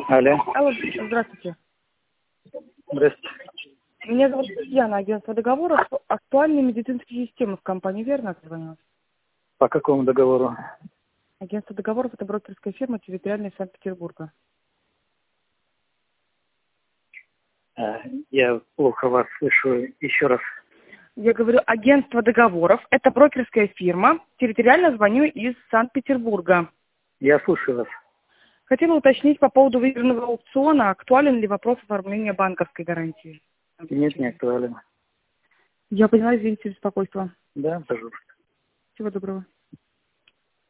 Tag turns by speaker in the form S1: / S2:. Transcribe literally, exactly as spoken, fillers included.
S1: Алло.
S2: Алло, здравствуйте.
S1: Здравствуйте.
S2: Меня зовут Яна, агентство договоров. Актуальные медицинские системы в компании, верно отзвонилась?
S1: По какому договору?
S2: Агентство договоров – это брокерская фирма территориальная Санкт-Петербурга.
S1: А, Я плохо вас слышу. Еще раз.
S2: Я говорю, агентство договоров – это брокерская фирма. Территориально звоню из Санкт-Петербурга.
S1: Я слушаю вас.
S2: Хотела уточнить по поводу выигранного аукциона, актуален ли вопрос оформления банковской гарантии?
S1: Нет, не актуален.
S2: Я поняла, извините за беспокойство.
S1: Да, пожалуйста.
S2: Всего доброго.